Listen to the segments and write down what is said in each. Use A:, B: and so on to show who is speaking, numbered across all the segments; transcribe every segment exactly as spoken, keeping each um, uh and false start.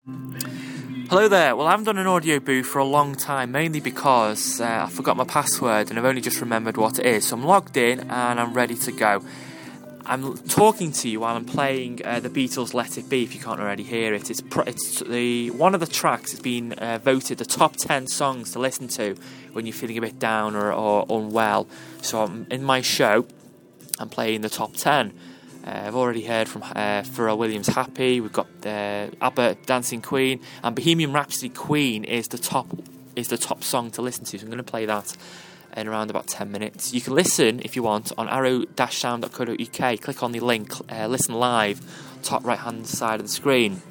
A: Hello there. Well, I haven't done an audio boo for a long time, mainly because uh, I forgot my password and I've only just remembered what it is. So I'm logged in and I'm ready to go. I'm talking to you while I'm playing uh, the Beatles' Let It Be, if you can't already hear it. It's, pr- it's the one of the tracks that's been uh, voted the top ten songs to listen to when you're feeling a bit down or, or unwell. So I'm, in my show, I'm playing the top ten. Uh, I've already heard from uh, Pharrell Williams' Happy, we've got uh, ABBA, Dancing Queen, and Bohemian Rhapsody Queen is the top is the top song to listen to, so I'm going to play that in around about ten minutes. You can listen, if you want, on arrow dash sound dot co dot uk. Click on the link, uh, listen live, top right-hand side of the screen.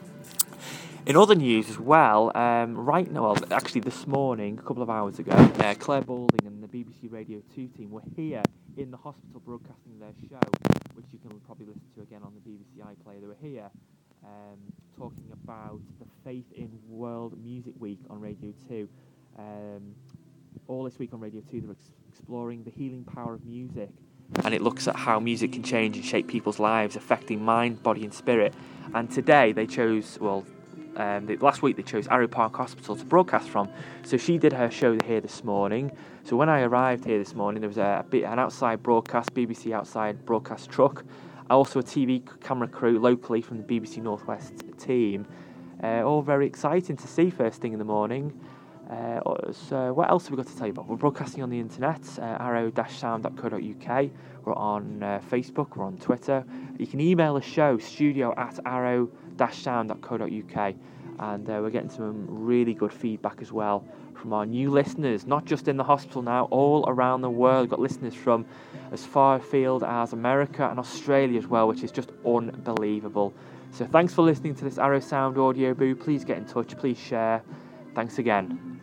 A: In other news as well, um, right now, well, actually this morning, a couple of hours ago, uh, Claire Balding and the B B C Radio two team were here in the hospital broadcasting their show, which you can probably listen to again on the B B C iPlayer. They were here um, talking about the Faith in World Music Week on Radio two. Um, all this week on Radio two, they're ex- exploring the healing power of music, and it looks at how music can change and shape people's lives, affecting mind, body and spirit. And today they chose, well, Um, they, last week they chose Arrow Park Hospital to broadcast from, so she did her show here this morning. So when I arrived here this morning, there was a, a bit an outside broadcast, B B C outside broadcast truck, also a T V camera crew locally from the B B C Northwest team. Uh, all very exciting to see first thing in the morning. Uh, so what else have we got to tell you about? We're broadcasting on the internet, uh, arrow dash sound dot co dot uk. We're on uh, Facebook, we're on Twitter. You can email the show, studio at arrow dash sound dot co dot uk, and uh, we're getting some really good feedback as well from our new listeners, not just in the hospital now, all around the world. We've got listeners from as far afield as America and Australia as well, which is just unbelievable. So thanks for listening to this Arrow Sound audio boo. Please get in touch, please share. Thanks again.